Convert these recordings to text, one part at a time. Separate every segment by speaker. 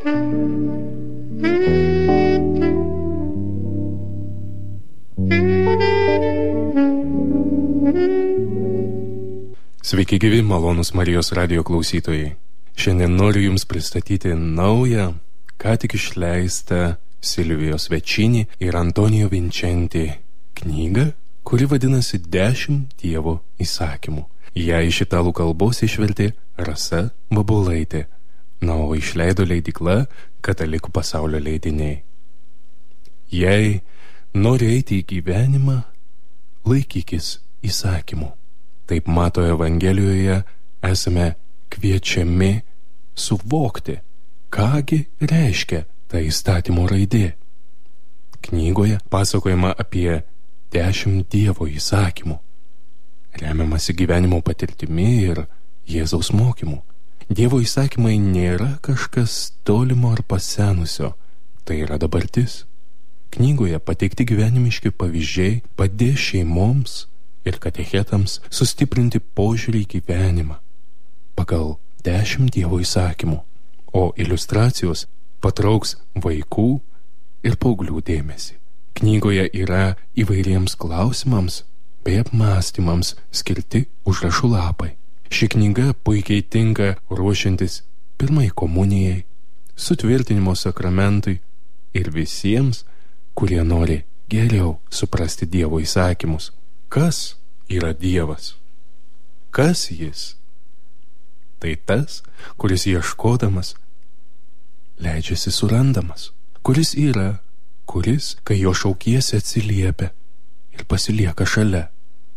Speaker 1: Sveiki gyvi, malonūs Marijos radijo klausytojai. Šiandien noriu Jums pristatyti naują, ką tik išleistą Silvijos Večini ir Antonijo Vincenti knygą, kuri vadinasi 10 Dievo įsakymų. Ją iš italų kalbos išvertė Rasa Babulaitė, o išleido leidykla Katalikų pasaulio leidiniai. Jei nori eiti į gyvenimą, laikykis įsakymų. Taip Mato Evangelijoje esame kviečiami suvokti, kągi reiškia ta įstatymo raidė. Knygoje pasakojama apie 10 Dievo įsakymų, remiamasi gyvenimo patirtimi ir Jėzaus mokymu. Dievo įsakymai nėra kažkas tolimo ar pasenusio, tai yra dabartis. Knygoje pateikti gyvenimiški pavyzdžiai padės šeimoms ir katechetams sustiprinti požiūrį į gyvenimą pagal 10 Dievo įsakymų, o iliustracijos patrauks vaikų ir paauglių dėmesį. Knygoje yra įvairiems klausimams bei apmąstymams skirti užrašų lapai. Ši knyga puikiai tinka ruošiantis pirmai komunijai, sutvirtinimo sakramentui ir visiems, kurie nori geriau suprasti Dievo įsakymus. Kas yra Dievas? Kas Jis? Tai tas, kuris ieškodamas leidžiasi surandamas, kuris yra, kuris, kai jo šaukiesi, atsiliepia ir pasilieka šalia.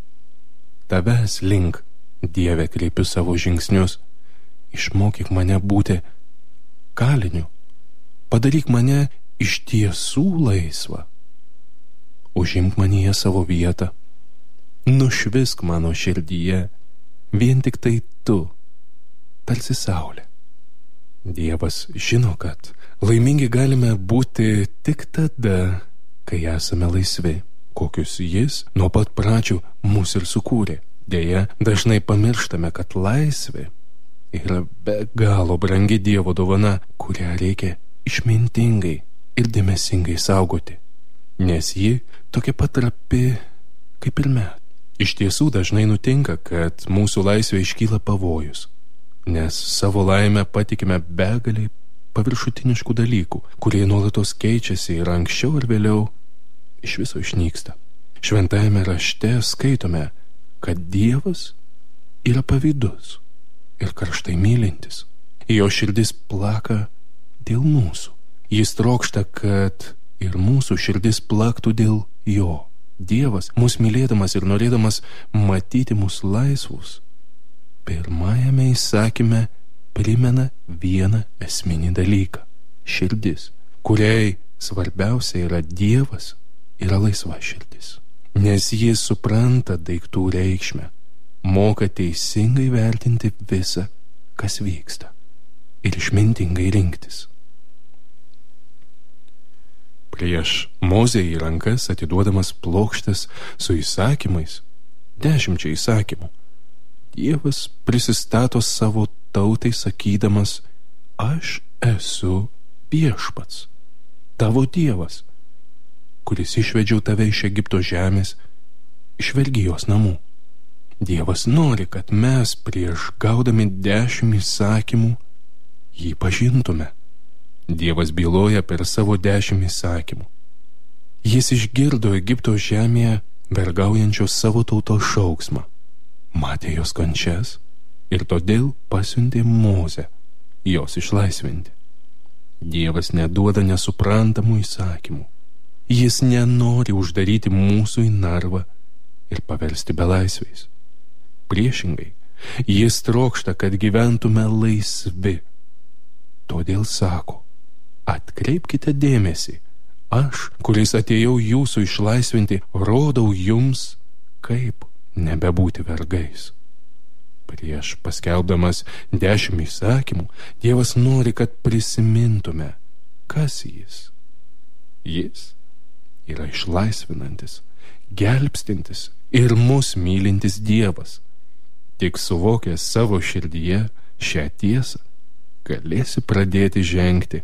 Speaker 1: Tavęs link, Dieve, kreipiu savo žingsnius, išmokyk mane būti kaliniu, padaryk mane iš tiesų laisvą, užimk manyje savo vietą, nušvisk mano širdyje, vien tik tai tu, tarsi saulė. Dievas žino, kad laimingi galime būti tik tada, kai esame laisvi, kokius Jis nuo pat pradžių mus ir sukūrė. Deja, dažnai pamirštame, kad laisvė yra be galo brangi Dievo dovana, kurią reikia išmintingai ir dėmesingai saugoti, nes ji tokia pat trapi kaip ir mes. Iš tiesų dažnai nutinka, kad mūsų laisvė iškyla pavojus, nes savo laimę patikime begaliai paviršutiniškų dalykų, kurie nuolatos keičiasi ir anksčiau ar vėliau iš viso išnyksta. Šventajame rašte skaitome, kad Dievas yra pavydus ir karštai mylintis. Jo širdis plaka dėl mūsų. Jis trokšta, kad ir mūsų širdis plaktų dėl jo. Dievas, mus mylėdamas ir norėdamas matyti mus laisvus, pirmajame įsakyme primena vieną esminį dalyką – širdis, kuriai svarbiausia yra Dievas, yra laisva širdis. Nes Jis supranta daiktų reikšmę, moka teisingai vertinti visą, kas vyksta, ir išmintingai rinktis. Prieš Mozę į rankas atiduodamas plokštes su įsakymais, 10 įsakymų, Dievas prisistato savo tautai sakydamas: aš esu Viešpats, tavo Dievas, kuris išvedžiau tave iš Egipto žemės, iš vergijos namų. Dievas nori, kad mes prieš gaudami 10 įsakymų jį pažintume. Dievas byloja per savo 10 įsakymų. Jis išgirdo Egipto žemėje vergaujančios savo tautos šauksmą, matė jos kančias ir todėl pasiuntė Mozę jos išlaisvinti. Dievas neduoda nesuprantamų įsakymų. Jis nenori uždaryti mūsų į narvą ir paversti belaisviais. Priešingai, Jis trokšta, kad gyventume laisvi. Todėl sako: atkreipkite dėmesį, aš, kuris atėjau jūsų išlaisvinti, rodau jums, kaip nebebūti vergais. Prieš paskelbdamas 10 įsakymų, Dievas nori, kad prisimintume, kas Jis. Jis yra išlaisvinantis, gelbstintis ir mus mylintis Dievas. Tik suvokęs savo širdyje šią tiesą, galėsi pradėti žengti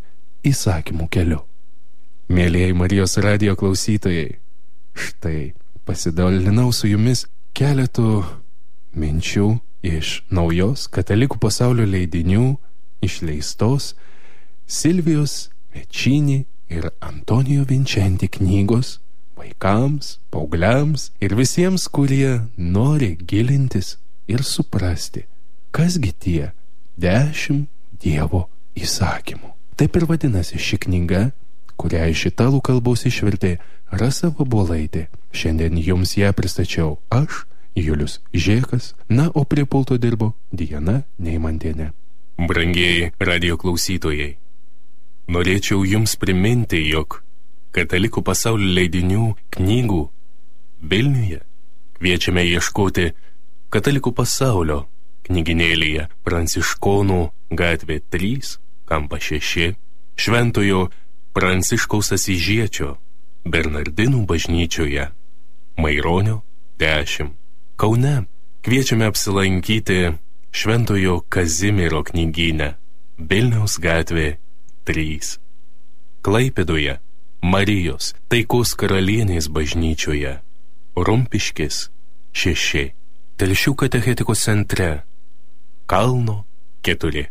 Speaker 1: įsakymų keliu. Mėlieji Marijos radijo klausytojai, štai pasidalinau su jumis keletų minčių iš naujos Katalikų pasaulio leidinių išleistos Silvijos Večini ir Antonijo Vinčenti knygos vaikams, paaugliams ir visiems, kurie nori gilintis ir suprasti, kasgi tie 10 Dievo įsakymų. Taip ir vadinasi ši knyga, kurią iš italų kalbos išvertė Rasa Vabolaitė. Šiandien jums ją pristačiau aš, Julius Žėkas, na, o prie pulto dirbo Diana Neimantienė. Brangieji radio klausytojai, norėčiau jums priminti, jog Katalikų pasaulio leidinių knygų Vilniuje kviečiame ieškoti Katalikų pasaulio knyginėlyje Pranciškonų gatvė 3, kampas 6, Šventojo Pranciškaus Asyžiečio Bernardinų bažnyčioje, Maironio 10. Kaune kviečiame apsilankyti Šventojo Kazimiero knygyne, Vilniaus gatvė 3. Klaipėdoje Marijos Taikos karalienės bažnyčioje, Rumpiškės 6. Telšių katechetikos centre, Kalno 4.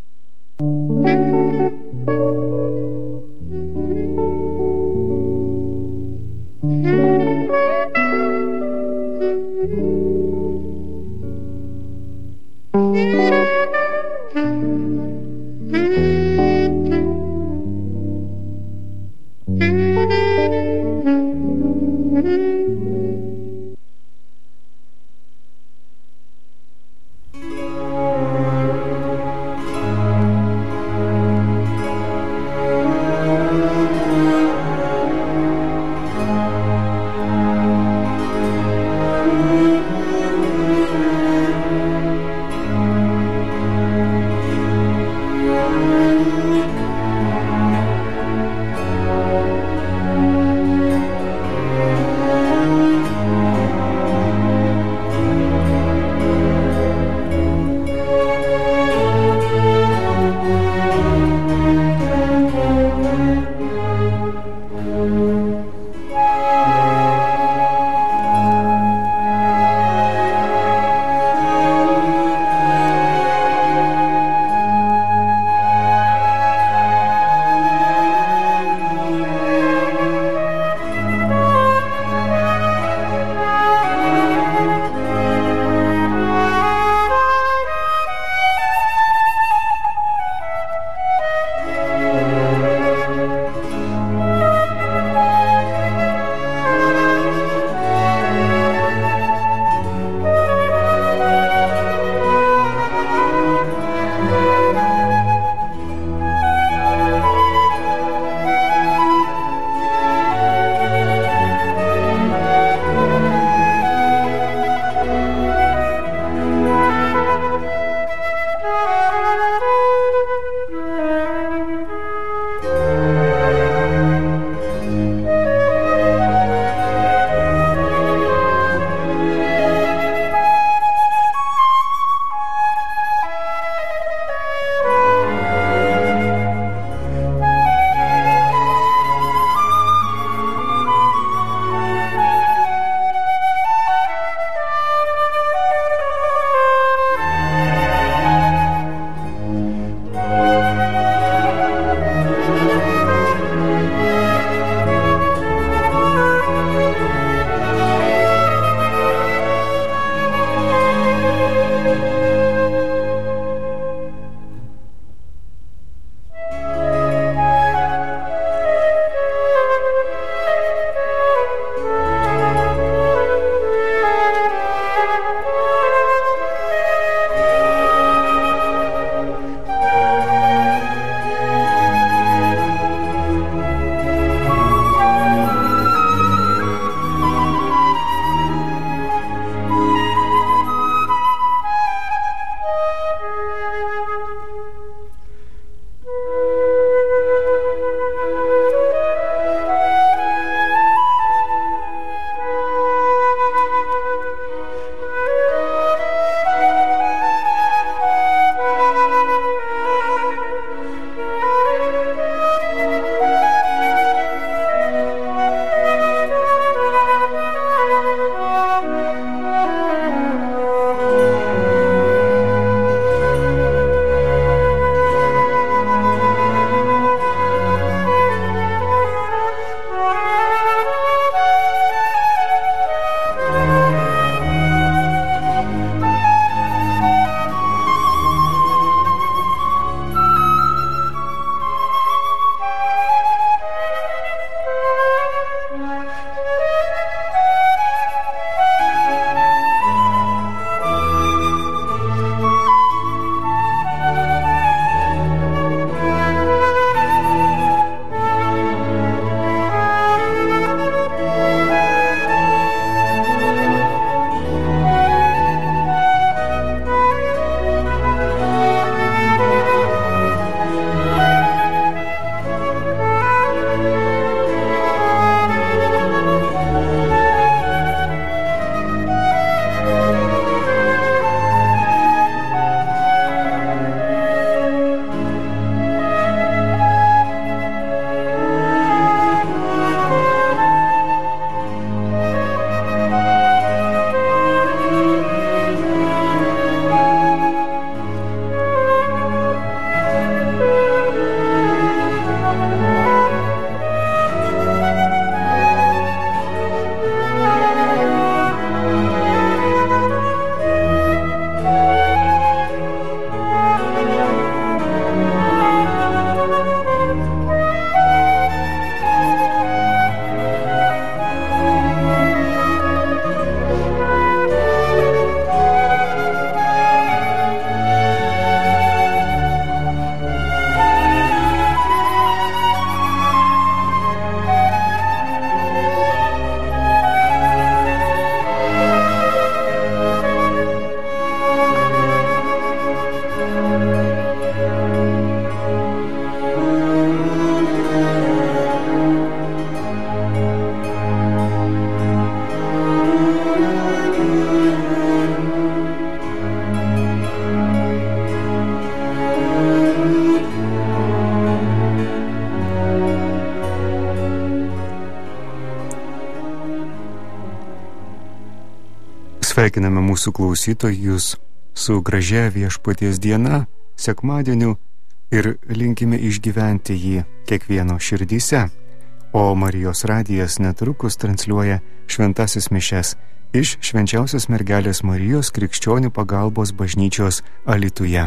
Speaker 2: Sveikiname mūsų klausytojus su gražia Viešpaties diena, sekmadieniu ir linkime išgyventi jį kiekvieno širdyse. O Marijos radijas netrukus transliuoja šventasis mišias iš Švenčiausios mergelės Marijos krikščionių pagalbos bažnyčios Alytuje.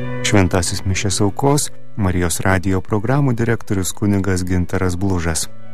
Speaker 2: Šventasis mišias aukos Marijos radijo programų direktorius kunigas Gintaras Blužas.